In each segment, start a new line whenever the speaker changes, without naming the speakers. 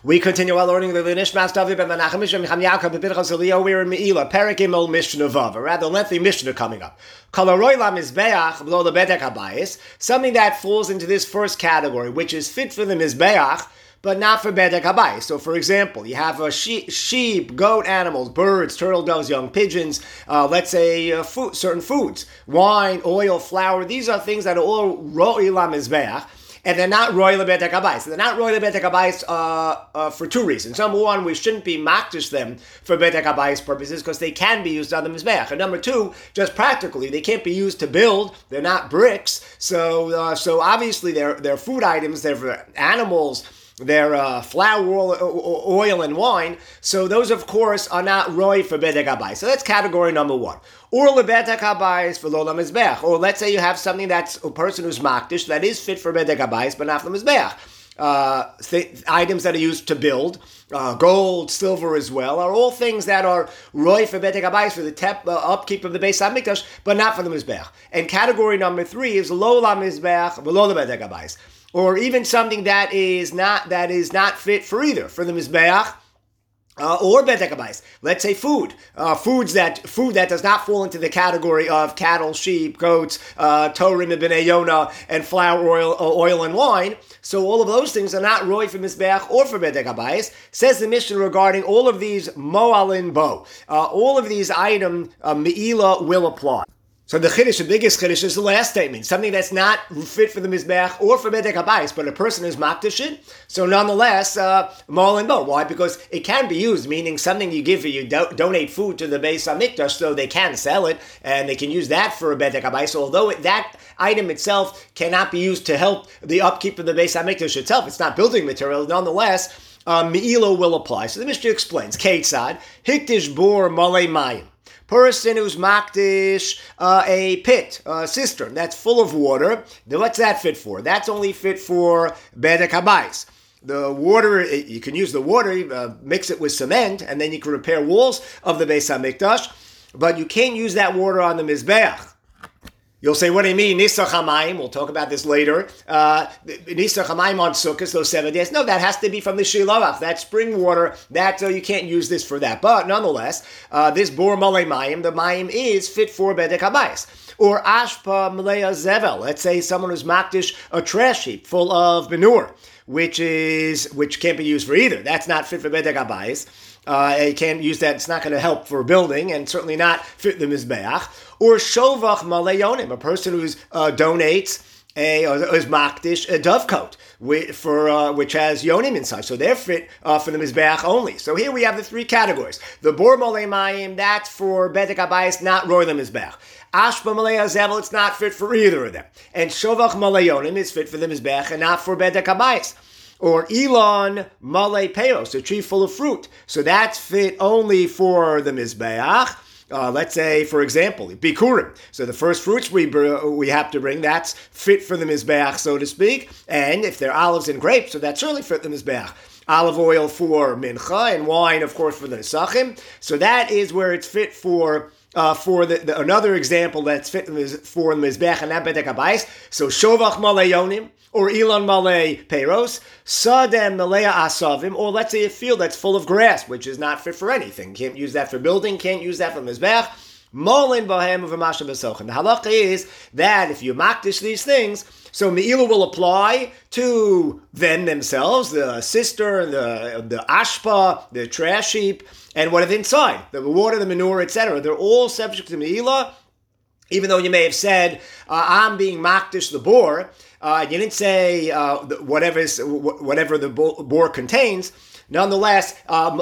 We continue our learning the Nishmas David ben Menachem Mishra Micham Yaakov B'Pinchas Eliyahu. We're in Me'ilah, Perek Gimel Mishnah Vav, a rather lengthy Mishnah coming up. Kalaroy la Mizbeach below the Bedek Habayis, something that falls into this first category, which is fit for the Mizbeach, but not for Bedek Habayis. So, for example, you have sheep, goat animals, birds, turtle doves, young pigeons, let's say certain foods, wine, oil, flour. These are things that are all Ro'i la Mizbeach, and they're not royal bedek habayis. They're not royal bedek habayis for two reasons. Number one, we shouldn't be makdish them for bedek habayis purposes because they can be used on the mizbeach. And number two, just practically, they can't be used to build. They're not bricks. So obviously they're food items. They're for animals. They're flour, oil, and wine. So those, of course, are not roy for bedek habayis. So that's category number one. Or lebedek habayis for lo lamizbeach. Or let's say you have something that's a person who's makdish that is fit for bedek habayis, but not for mizbeach. Items that are used to build, gold, silver as well, are all things that are roy for bedek habayis, for the upkeep of the Beis Hamikdash, but not for the mizbeach. And category number three is lo lamizbeach v'lo lebedek habayis. Or even something that is not fit for either, for the mizbeach or bedek habayis. Let's say food that does not fall into the category of cattle, sheep, goats, torim and bnei yonah, and flour, oil, and wine. So all of those things are not roy for mizbeach or for bedek habayis. Says the Mishnah regarding all of these mo'alin bo. All of these items, me'ilah will apply. So the chiddush, the biggest chiddush, is the last statement. Something that's not fit for the mizbeach or for bedek habayis, but a person is makdish it. So nonetheless, mol and bo. Why? Because it can be used, meaning something you give, you donate food to the Beis Hamikdash, so they can sell it and they can use that for a bedek habayis. Although that item itself cannot be used to help the upkeep of the Beis Hamikdash itself, it's not building material. Nonetheless, me'ilo will apply. So the Mishnah explains: Keitzad hikdish bor malei mayim. Person who's makdish a pit, a cistern that's full of water, then what's that fit for? That's only fit for bedek habayis. The water, you can use the water, mix it with cement, and then you can repair walls of the Beis Hamikdash, but you can't use that water on the mizbeach. You'll say, what do you mean, Nisach HaMayim? We'll talk about this later. Nisach HaMayim on Sukkot, those 7 days. No, that has to be from the Shiloach. That spring water, you can't use this for that. But nonetheless, this Bor Malei Mayim, the Mayim is fit for Bedek habayis. Or Ashpa Malei Zevel. Let's say someone who's makdish a trash heap full of manure, which can't be used for either. That's not fit for Bedek habayis. You can't use that. It's not going to help for building, and certainly not fit the mizbeach. Or shovach malei yonim, a person who donates is makdish a dovecote which has yonim inside, so they're fit for the mizbeach only. So here we have the three categories. The bor malei mayim, that's for bedek habayis, not roy the mizbeach. Ashba malei hazevel, it's not fit for either of them. And shovach malei yonim is fit for the mizbeach and not for bedek habayis. Or Elon Malei Peos, a tree full of fruit. So that's fit only for the Mizbeach. Let's say, for example, Bikurim. So the first fruits we have to bring, that's fit for the Mizbeach, so to speak. And if they're olives and grapes, so that's certainly fit for the Mizbeach. Olive oil for Mincha, and wine, of course, for the Nesachim. So that is where it's fit for another example that's fit for the Mizbeach and not Bedek habayis. So Shovach Malei Yonim, or Elon Malei Peros, Sadem Malei Asavim, or let's say a field that's full of grass, which is not fit for anything. Can't use that for building, can't use that for Mizbeach. Molin Bahem of Amasha Besochin. The halacha is that if you makdish these things, so Me'ilah will apply to them themselves, the cistern, the ashpa, the trash heap, and what is inside, the water, the manure, etc. They're all subject to Me'ilah, even though you may have said, I'm being makdish the bor. You didn't say whatever the bor contains. Nonetheless,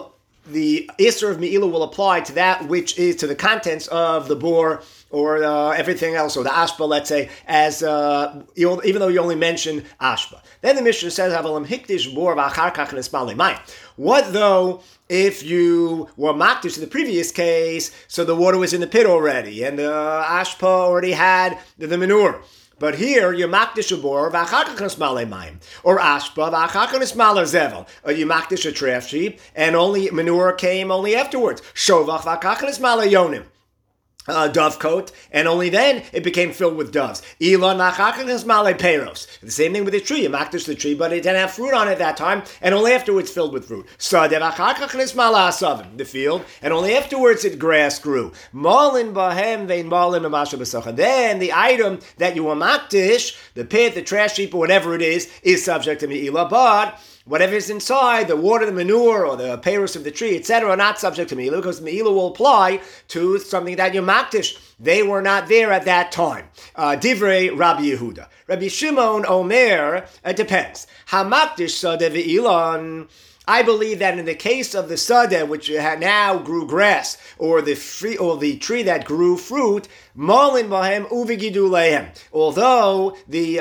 the Isser of Me'ilah will apply to that which is to the contents of the bor or everything else, or the ashba, let's say, as even though you only mention ashba. Then the Mishnah says, hikdish bor v'achar kach nesmalei mayim. What though if you were makdish in the previous case, so the water was in the pit already, and the ashpa already had the manure? But here, you're makdish a bor, v'achar kach nesmalei mayim. Or ashpa, v'achar kach nesmalei zevel. Or you makdish a trash heap, and only manure came only afterwards. Shovach v'achar kach nesmalei yonim. dovecote, and only then it became filled with doves. Elon machachas male peros. The same thing with the tree. You makdish the tree, but it didn't have fruit on it at that time, and only afterwards filled with fruit. The field, and only afterwards grass grew. Malin bahem vein malin b'masha b'sacha. Then the item that you were makdish, the pit, the trash heap, or whatever it is subject to me'ilah, but whatever is inside, the water, the manure, or the payros of the tree, etc., are not subject to Me'ilah, because Me'ilah will apply to something that you makdish. They were not there at that time. Divrei Rabbi Yehuda. Rabbi Shimon Omer, it depends. HaMakdish Sadeh Ve'ilan. I believe that in the case of the sadeh, which now grew grass, or the tree that grew fruit, malin bahem uvigidulehem. Although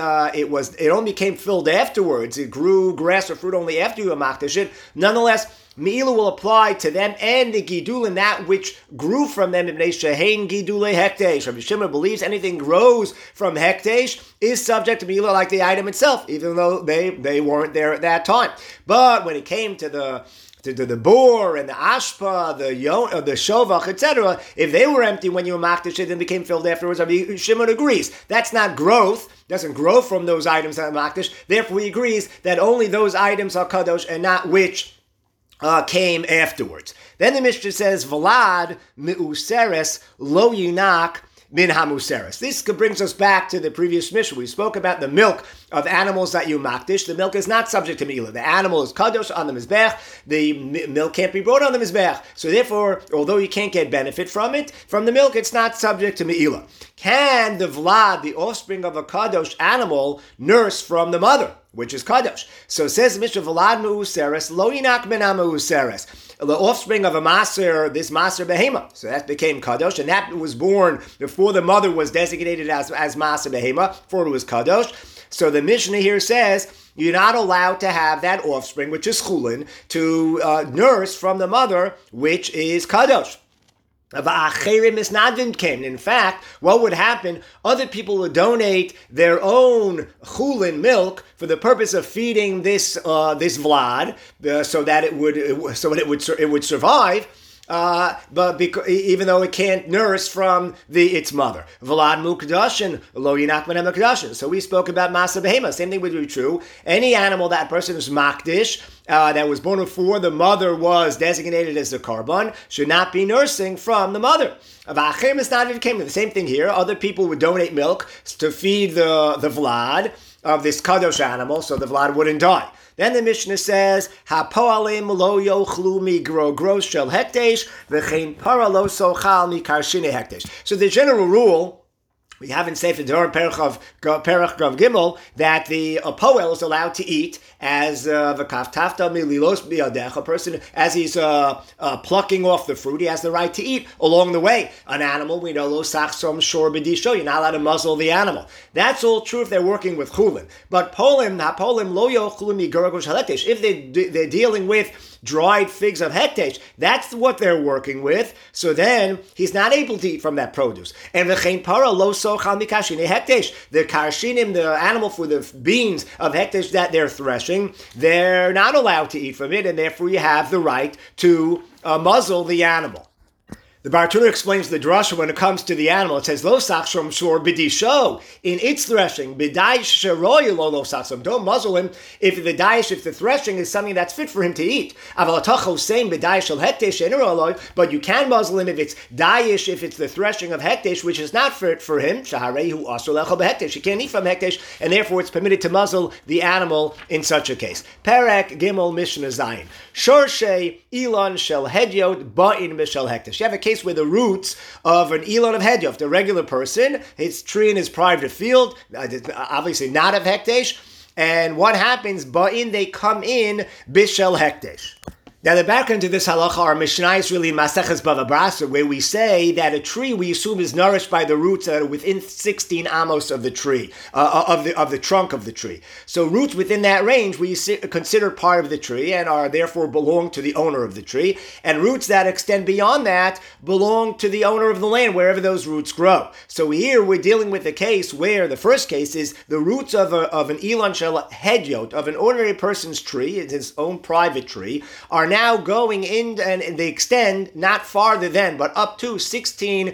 it only became filled afterwards, it grew grass or fruit only after you makdish it. Nonetheless, Me'ilah will apply to them and the gidulim, that which grew from them. Ibnei shehein gidulei hekdesh. Rabbi Shimon believes anything grows from hekdesh is subject to Me'ilah, like the item itself, even though they weren't there at that time. But when it came to the boar and the ashpa, the shovach, etc., if they were empty when you were makdish, then became filled afterwards, Rabbi Shimon agrees. That's not growth. Doesn't grow from those items that are makdish. Therefore, he agrees that only those items are kadosh and not which came afterwards. Then the Mishnah says, Vlad mi'useres lo yinak min hamuseres. This brings us back to the previous Mishnah. We spoke about the milk of animals that you makdish. The milk is not subject to Me'ilah. The animal is kadosh on the mizbech. The milk can't be brought on the mizbech. So therefore, although you can't get benefit from the milk, it's not subject to Me'ilah. Can the Vlad, the offspring of a kadosh animal, nurse from the mother, which is kadosh? So it says Mishnah, Vlad me'useres lo yinak min hamuseres. The offspring of a maser, this maser behema. So that became kadosh, and that was born before the mother was designated as maser behema, before it was kadosh. So the Mishnah here says you're not allowed to have that offspring, which is chulin, to nurse from the mother, which is kadosh. In fact, what would happen? Other people would donate their own chulin milk for the purpose of feeding this vlad, so that it would survive. But even though it can't nurse from its mother. Vlad mukdashin lo yinak min hamukdashin. So we spoke about masa behema. Same thing would be true. Any animal that person is makdish, that was born before the mother was designated as the korban, should not be nursing from the mother. The same thing here. Other people would donate milk to feed the vlad of this kadosh animal, so the vlad wouldn't die. Then the Mishnah says, "Hapoalim lo yochlu migro shel hekdesh v'chein para lo sochal mikarshine hekdesh." So the general rule we have in Sefer Dor Perach Gav Gimel that the poel is allowed to eat as v'kaftafta mililos biyadech. A person, as he's plucking off the fruit, he has the right to eat along the way. An animal, we know lo sachsom shor b'disho. You're not allowed to muzzle the animal. That's all true if they're working with chulin. But polim lo yochlu migro shel hekdesh. If they're dealing with dried figs of hekdesh, that's what they're working with. So then he's not able to eat from that produce. And v'chein para lo sochal mikashine hekdesh. The karshinim, the animal for the beans of hekdesh that they're threshing, they're not allowed to eat from it, and therefore you have the right to muzzle the animal. The Bartuna explains the drasha when it comes to the animal. It says, Lo sachshom shor b'disho, in its threshing, b'daish sheroy lo sachshom. Don't muzzle him if the threshing is something that's fit for him to eat. Aval atacho sein b'daish shel hekdesh enero, but you can muzzle him if it's daish, if it's the threshing of hekdesh, which is not fit for him. Shaharehu asur lecho b'hekdesh. You can't eat from hekdesh, and therefore it's permitted to muzzle the animal in such a case. Perek Gimel Mishnah Zayin. Shorshe Elon shel hedyot ba'in b'shel hekdesh. You have a case where the roots of an elon of hedyot, the regular person, his tree in his private field, obviously not of hekdesh, and what happens? Ba'in, they come in b'shel hekdesh. Now, the background to this halacha, our Mishnah is really in Maseches Bava Basra, where we say that a tree we assume is nourished by the roots that are within 16 amos of the tree, of the trunk of the tree. So roots within that range we consider part of the tree and are therefore belong to the owner of the tree, and roots that extend beyond that belong to the owner of the land, wherever those roots grow. So here we're dealing with a case where the first case is the roots of an elon shel hedyot, of an ordinary person's tree, his own private tree, are now going in, and they extend not farther than, but up to 16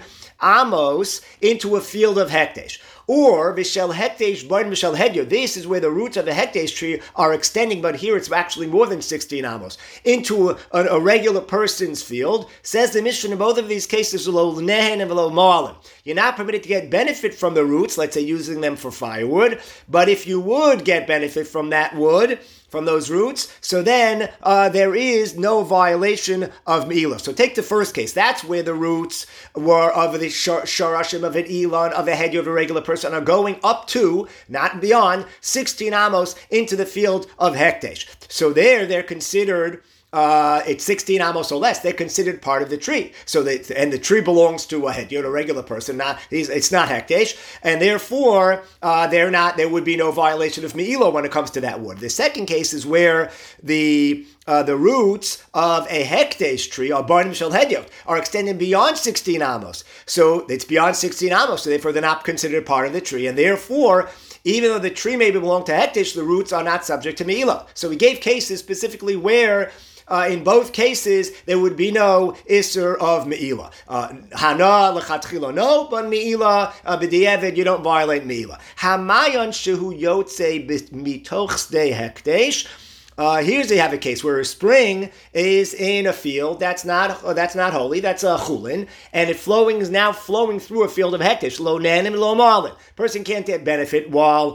amos into a field of hekdesh. Or v'shel hekdesh bar v'shel hedyo. This is where the roots of the hekdesh tree are extending, but here it's actually more than 16 amos into a regular person's field. Says the Mishnah in both of these cases, lo nehen and lo ma'alim. You're not permitted to get benefit from the roots, let's say using them for firewood. But if you would get benefit from that wood, from those roots, so then there is no violation of Me'ilah. So take the first case. That's where the roots were of the sharashim of an Elon, of a head of a regular person, are going up to, not beyond, 16 amos into the field of hekdesh. So there they're considered, it's 16 amos or less, they're considered part of the tree. And the tree belongs to a hedyot, a regular person. It's not hekdesh, and therefore there would be no violation of me'ilah when it comes to that wood. The second case is where the roots of a hekdesh tree, or barnim shel hedyot, are extending beyond 16 amos. So it's beyond 16 amos, so therefore they're not considered part of the tree, and therefore, even though the tree may belong to hekdesh, the roots are not subject to me'ilah. So we gave cases specifically where in both cases, there would be no isser of me'ilah. Hana lechatchila, no, but me'ilah b'di'evid, you don't violate me'ilah. Hamayon shehu yotze mitoch sdei hekdesh. Here's they have a case where a spring is in a field that's not holy, that's a chulin, and is now flowing through a field of hekdesh. Lo nanim lo marlin. Person can't get benefit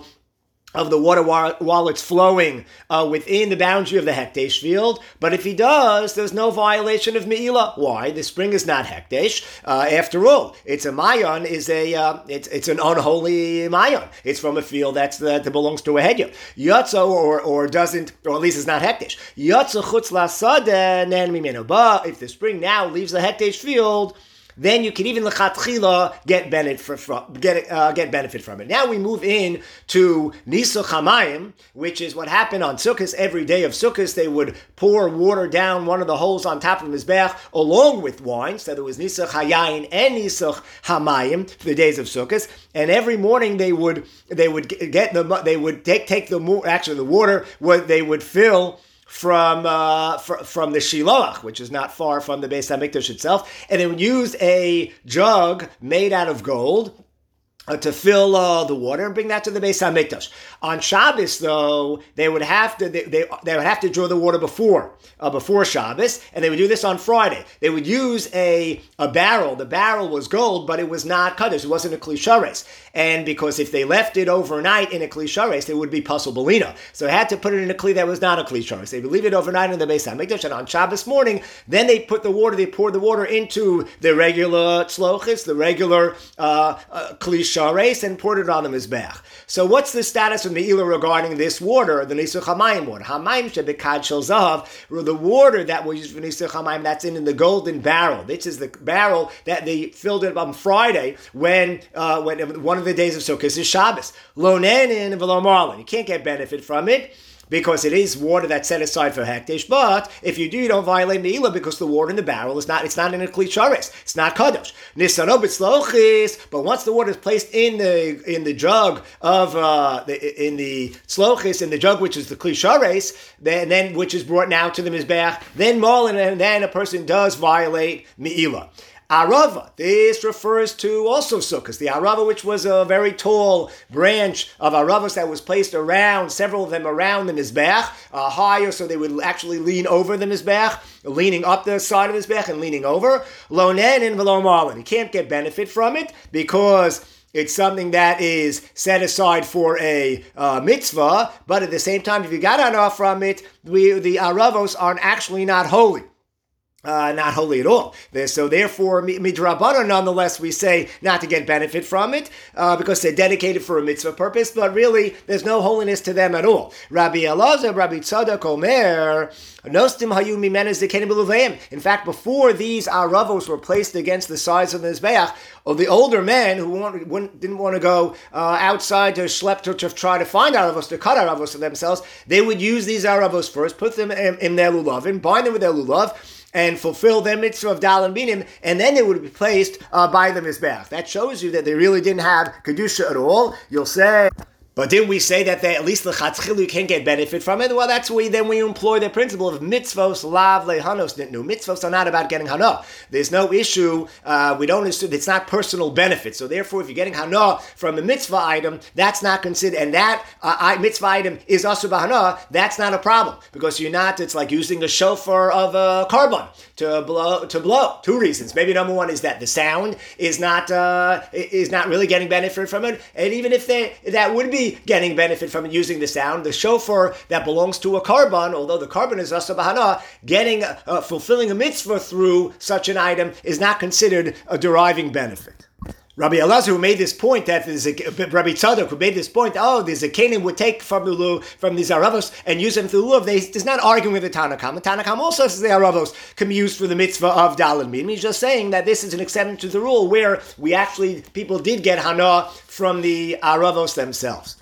of the water while it's flowing within the boundary of the hekdesh field, but if he does, there's no violation of me'ilah. Why? The spring is not hekdesh. After all, it's a mayon, it's an unholy mayon. It's from a field that belongs to a hedyot. Yatsa or doesn't, or at least it's not hekdesh. Yatsa chutz lasadeh nen mimenu. But if the spring now leaves the hekdesh field, then you can even lechatchila get benefit from it. Now we move in to Nisuch Hamayim, which is what happened on Sukkot. Every day of Sukkot, they would pour water down one of the holes on top of the Mizbeach along with wine. So there was Nisuch Hayayin and Nisuch Hamayim for the days of Sukkot. And every morning they would take the water, what they would fill from the Shiloach, which is not far from the Beis HaMikdash itself, and they would use a jug made out of gold to fill the water and bring that to the Beis HaMikdash. On Shabbos, though, they would have to draw the water before Shabbos, and they would do this on Friday. They would use a barrel. The barrel was gold, but it was not kaddish. It wasn't a kli shares. And because if they left it overnight in a kli shares, they would be pasul belina. So they had to put it in a kli that was not a kli shares. They would leave it overnight in the Beis HaMikdash, and on Shabbos morning, then they poured the water into the regular tzlochis, the regular kli shares, and poured it on the Mizbeach. So what's the status of Me'ilah regarding this water, the Nisuch Hamayim water? Hamayim shebekad shel zahav, the water that was used for Nisuch Hamayim, that's in the golden barrel. This is the barrel that they filled it on Friday when one of the days of Sukkot is Shabbos. Lo nenin v'lo marlin. You can't get benefit from it, because it is water that's set aside for hekdesh, but if you do, you don't violate me'ilah because the water in the barrel it's not in a kli shares. It's not kadosh. Nisano b'tzlochis, but once the water is placed in the jug of in the tzlochis, in the jug which is the kli shares, then which is brought now to the mizbeach, then marlin, and then a person does violate me'ilah. Arava, this refers to also Sukkot. The Arava, which was a very tall branch of Aravos that was placed around, several of them around the Mizbeach, higher, so they would actually lean over the Mizbeach, leaning up the side of the Mizbeach and leaning over. Lo nenin v'lo marlin. You can't get benefit from it because it's something that is set aside for a mitzvah, but at the same time, if you got enough from it, the Aravos are actually not holy. Not holy at all. So therefore, midrabanan, nonetheless, we say not to get benefit from it because they're dedicated for a mitzvah purpose, but really, there's no holiness to them at all. Rabbi Elazar, Rabbi Tzadok Omer, Nostim hayu mimena zekenim b'luveim. In fact, before these aravos were placed against the sides of the Mizbeach, the older men who didn't want to go outside to schlep to try to find aravos, to cut aravos for themselves, they would use these aravos first, put them in their lulavim, bind them with their lulav, and fulfill their mitzvah of Dal and Binim, and then they would be placed by the Mizbeach. That shows you that they really didn't have Kedusha at all. You'll say, But didn't we say that at least the chatzchilu can't get benefit from it? Well, that's we employ the principle of mitzvos lav lehanos nitnu. Mitzvos are not about getting hana. There's no issue. We don't assume it's not personal benefit. So therefore, if you're getting hana from a mitzvah item, that's not considered. And that mitzvah item is asu b'hana. That's not a problem because you're not. It's like using a shofar of a carbon to blow. Two reasons. Maybe number one is that the sound is not really getting benefit from it, and even if that would be getting benefit from using the sound, the shofar that belongs to a carbon, although the carbon is asa bahana, fulfilling a mitzvah through such an item is not considered a deriving benefit. Rabbi Elazar, who made this point, Rabbi Tzadok, who made this point, there's a Canaan would take from these Aravos and use them through the lulav. He's not arguing with the Tanakam. The Tanakam also says the Aravos can be used for the mitzvah of Daled Midim. He's just saying that this is an exception to the rule where people did get Hana from the Aravos themselves.